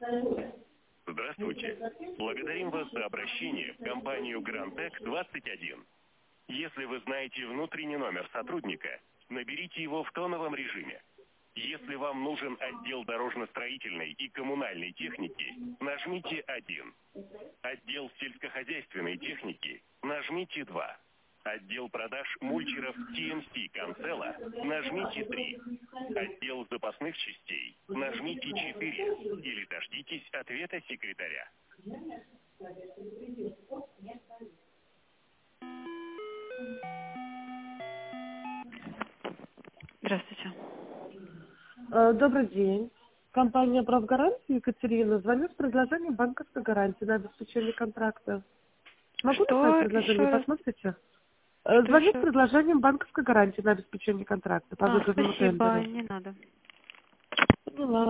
Здравствуйте. Благодарим вас за обращение в компанию Грантек 21. Если вы знаете внутренний номер сотрудника, наберите его в тоновом режиме. Если вам нужен отдел дорожно-строительной и коммунальной техники, нажмите 1. Отдел сельскохозяйственной техники, нажмите 2. Отдел продаж мульчеров TMC Cancela, нажмите 3. Отдел запасных частей, нажмите 4. Или дождитесь ответа секретаря. Здравствуйте. Добрый день. Компания «Правгаранти» Екатерина. Звоню с предложением банковской гарантии на обеспечение контракта. Могу написать предложение? Посмотрите. Звоню с предложением банковской гарантии на обеспечение контракта по выгодному Спасибо, тендеру. не надо. Поняла.